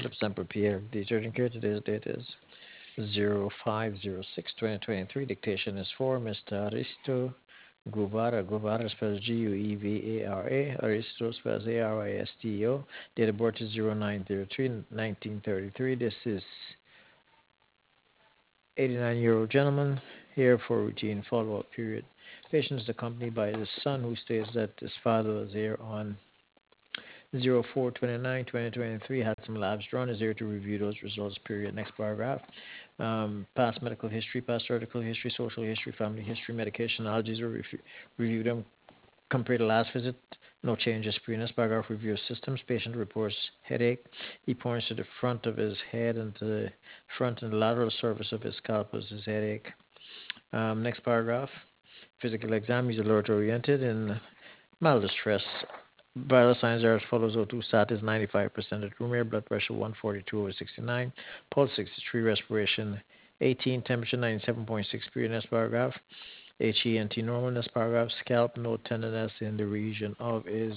Philip Semper Pierre, the urgent care. Today's date is 05/06/2023. Dictation is for Mr. Aristo Guevara. Guevara spells Guevara. Aristo spells Aristo. Date of birth is 09/03/1933. This is 89-year-old gentleman here for routine follow-up period. Patient is accompanied by his son, who states that his father was here on 04/29/2023, had some labs drawn, is here to review those results, period. Next paragraph. Past medical history, past article history, social history, family history, medication, allergies, or review them. Compare the last visit, no changes. Previous paragraph, review of systems. Patient reports headache. He points to the front of his head and to the front and lateral surface of his scalp as his headache. Next paragraph, physical exam. He's alert oriented and mild distress. Vital signs are as follows: O2 sat is 95% at room air, blood pressure 142/69, pulse 63, respiration 18, temperature 97.6 period. Next paragraph. HENT normal. Next paragraph. Scalp, no tenderness in the region of his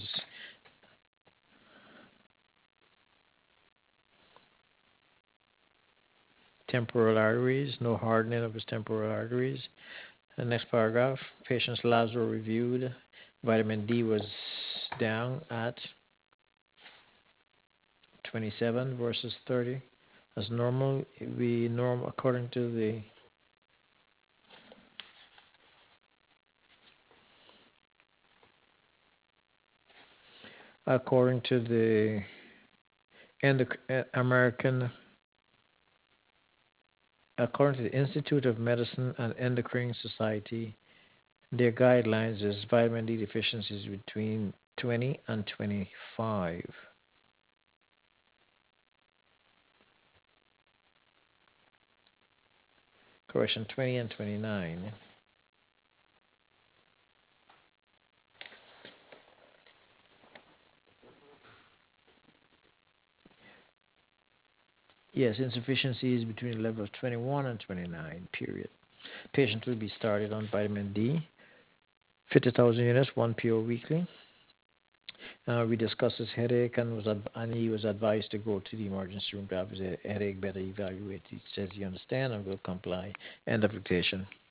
temporal arteries, no hardening of his temporal arteries. The next paragraph. Patient's labs were reviewed. Vitamin D was down at 27 versus 30. As normal, we norm according to the American, according to the Institute of Medicine and Endocrine Society, their guidelines is vitamin D deficiencies between 20 and 25. Correction, 20 and 29. Yes, insufficiency is between the level of 21 and 29, period. Patient will be started on vitamin D, 50,000 units, 1 PO weekly. We discussed his headache and he was advised to go to the emergency room to have his headache better evaluated. He says he understands and will comply. End of dictation.